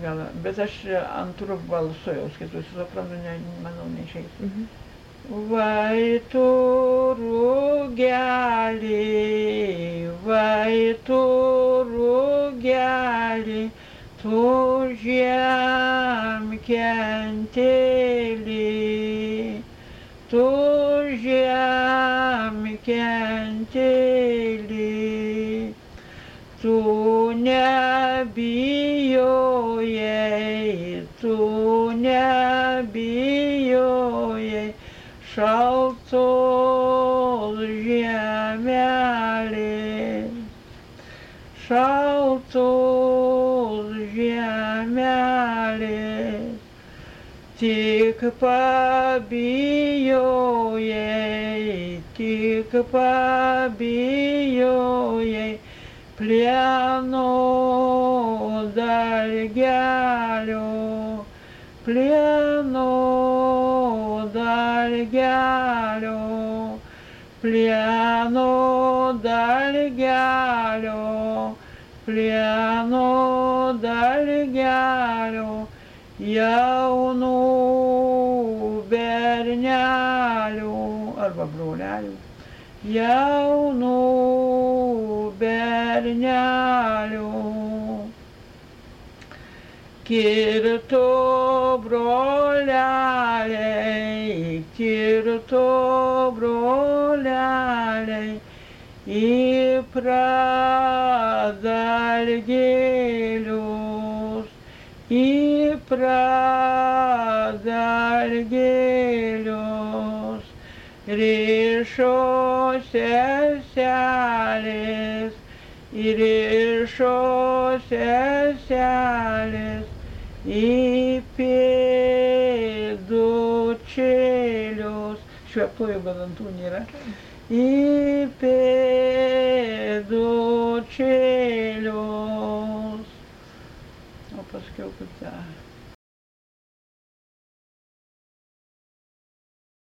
gal, bet aš antru balsu jau skaitau, su sopranu, manau, neišeis. Vai tu rugeli, vai tu rugeli, tu žemkentėli, tu žemkentėli, tu nebijojai, tu nebijojai, šaltos žemelės, šaltos žemelės, tik pabijojai, tik pabijojai, plieno dalgelio, plieno dalgelio, plieno dalgelio, plieno dalgelio, jaunų bernelių arba brolelių, jaunų bernelių. Kirto broleliai, kirto broleliai, į pradalgėlius, į pradalgėlius, rišo seselės, įrišo seselės, į pėdučėlius, švepluoju, bet dantų nėra, į pėdučėlius, o paskiau kaip tą.